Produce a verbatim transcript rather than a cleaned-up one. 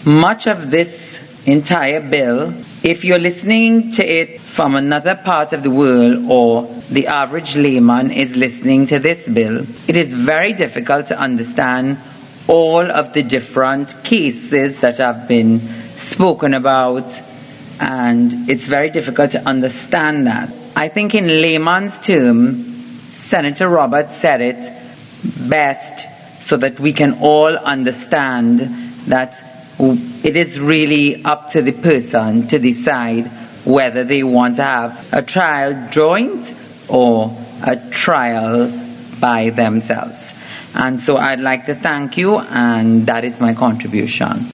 much of this entire bill, if you're listening to it from another part of the world, or the average layman is listening to this bill, it is very difficult to understand all of the different cases that have been spoken about, and it's very difficult to understand that. I think in layman's term, Senator Roberts said it best so that we can all understand that it is really up to the person to decide whether they want to have a trial joint or a trial by themselves. And so I'd like to thank you, and that is my contribution.